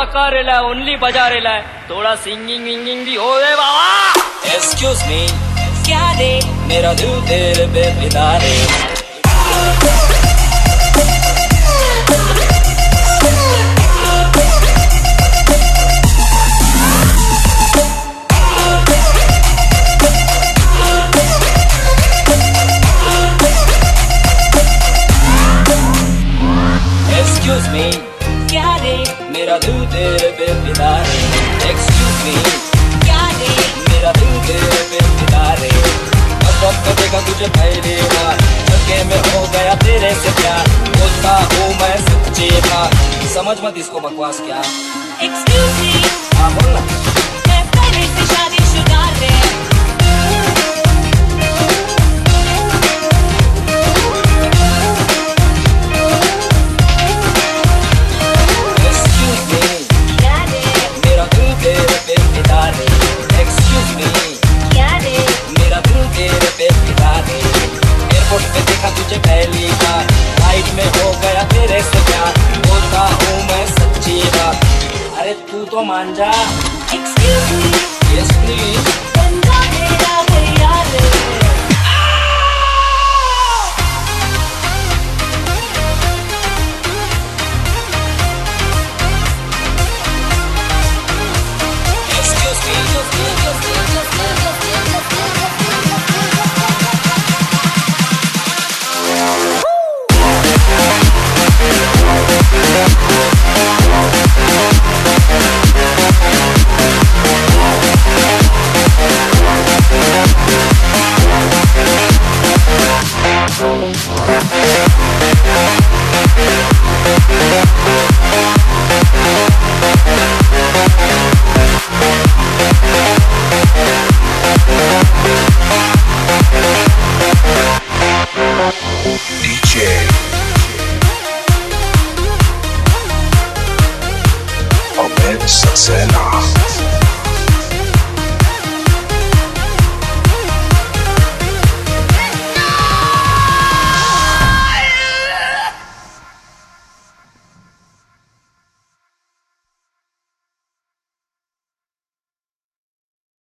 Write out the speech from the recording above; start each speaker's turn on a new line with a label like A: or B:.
A: पका रेला ओनली बजा रेला थोड़ा सिंगिंग विंगिंग भी हो रे बाबा।
B: एक्सक्यूज मी,
C: क्या रे?
B: मेरा दिल तेरे पे फिदा रे। एक्सक्यूज मी,
C: क्या रे?
B: मेरा दिल तेरे पे फिदा रे। एक्सक्यूज मी,
C: क्या रे?
B: मेरा दिल तेरे पे फिदा रे। वक्त देखा तुझे पहली बार, झटके में हो गया तेरे से प्यार। बोलता हूँ मैं सच्ची बात, समझ मत इसको बकवास क्या।
C: Excuse me,
B: हाँ बोलना।
C: मैं पहले से शादीशुदा रे।
B: Excuse me,
C: क्या रे?
B: मेरा दिल तेरे पे फिदा रे। Excuse me,
C: क्या रे?
B: मेरा दिल तेरे पे फिदा रे। एयरपोर्ट पे देखा तुझे पहली बार, फ्लाइट में हो गया तेरे से प्यार। बोलता हूँ मैं सच्ची बात, अरे तू तो मान जा।
C: Excuse me,
B: Yes please,
C: बंदा